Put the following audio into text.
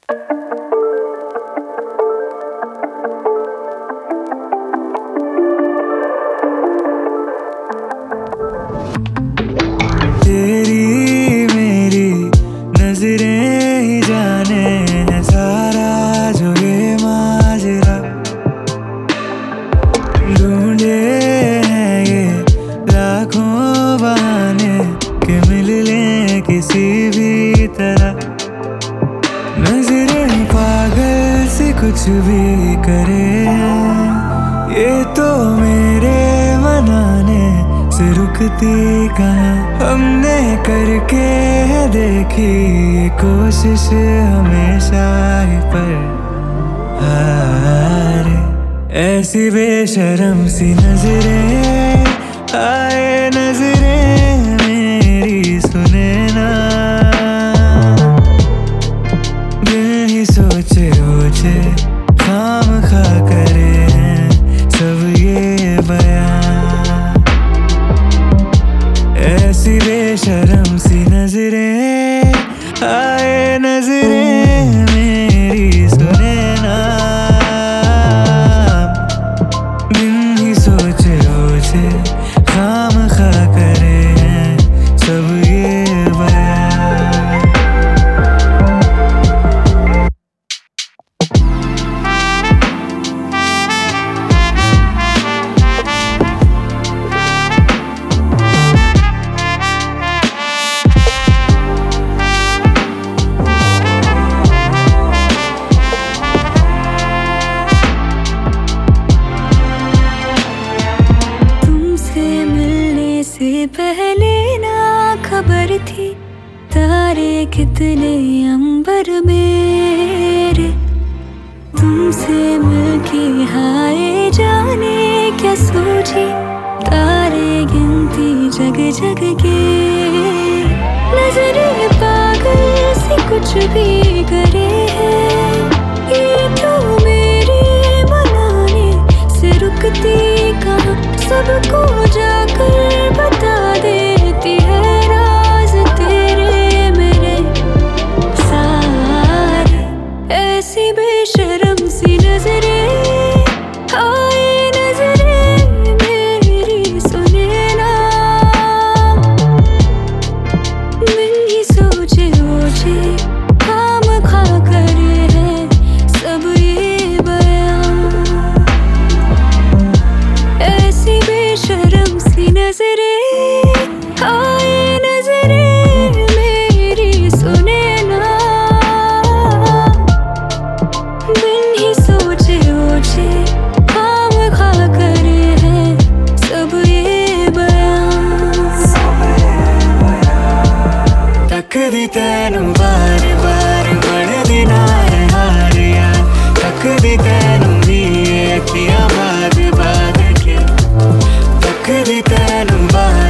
तेरी मेरी नजरें ही जाने है सारा जो ये माजरा। ढूंढे हैं ये लाखों बहाने कि मिल लें किसी भी तरह। नजरें पागल सी कुछ भी करे, ये तो मेरे मनाने से रुकती कहाँ। हमने करके है देखी ये कोशिश हमेशा ही, पर हारे ऐसी बेशरम सी नजरें आए नजरें मेरी सुने ना। बिन ही सोचे ओछे खामखा करे हैं सब ये बयां। ऐसी बेशरम सी नजरें आए नजरें मेरी सुने ना। बिन ही सोचे ओछे खामखा करे हैं सब ये बयां। से पहले ना खबर थी तारे कितने अंबर मेरे। तुमसे मिलके हाय जाने क्या सोची तारे गिनती जग जग के। नजरें पागल सी कुछ भी करे है, ये तो मेरे मनाने से रुकती कहाँ। सबको जाकर बता देती है राज तेरे मेरे सारे। ऐसी बेशरम सी नजरें आए नजरें मेरी सुने ना। बिन ही सोचे ओछे खामखा करे हैं सब ये बयां। ऐसी बेशरम सी नजरें आए नजरें मेरी सुने ना। बिन ही सोचे ओछे खामखा करे हैं सब ये बयां। तकदी तैनू बार बार बढ़दी ना है हारिया। तकदी तैनू भी अखियां बाद बाद के। तकदी तैनू बार